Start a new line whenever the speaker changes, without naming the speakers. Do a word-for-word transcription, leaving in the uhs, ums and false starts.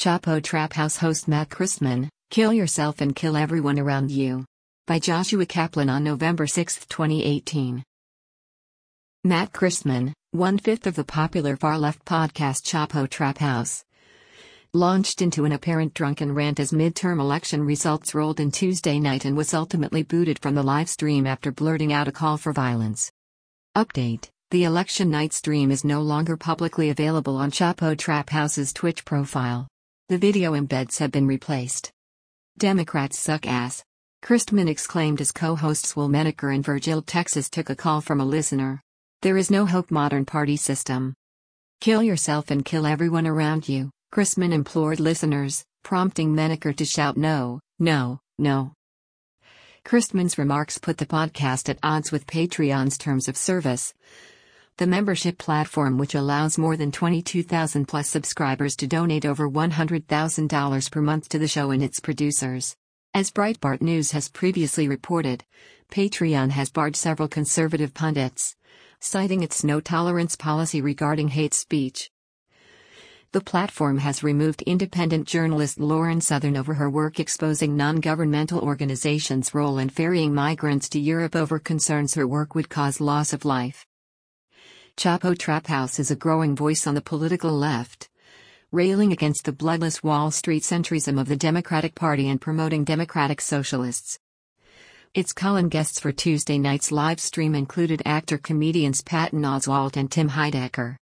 Chapo Trap House host Matt Christman, Kill Yourself and Kill Everyone Around You. By Joshua Kaplan on November sixth, twenty eighteen. Matt Christman, one-fifth of the popular far-left podcast Chapo Trap House, launched into an apparent drunken rant as midterm election results rolled in Tuesday night and was ultimately booted from the live stream after blurting out a call for violence. Update: the election night stream is no longer publicly available on Chapo Trap House's Twitch profile. The video embeds have been replaced. Democrats suck ass, Christman exclaimed as co-hosts Will Menaker and Virgil Texas took a call from a listener. There is no hope, modern party system. Kill yourself and kill everyone around you, Christman implored listeners, prompting Menaker to shout no, no, no. Christman's remarks put the podcast at odds with Patreon's terms of service, the membership platform which allows more than twenty-two thousand plus subscribers to donate over one hundred thousand dollars per month to the show and its producers. As Breitbart News has previously reported, Patreon has barred several conservative pundits, citing its no-tolerance policy regarding hate speech. The platform has removed independent journalist Lauren Southern over her work exposing non-governmental organizations' role in ferrying migrants to Europe over concerns her work would cause loss of life. Chapo Trap House is a growing voice on the political left, railing against the bloodless Wall Street centrism of the Democratic Party and promoting democratic socialists. Its call-in guests for Tuesday night's live stream included actor-comedians Patton Oswalt and Tim Heidecker.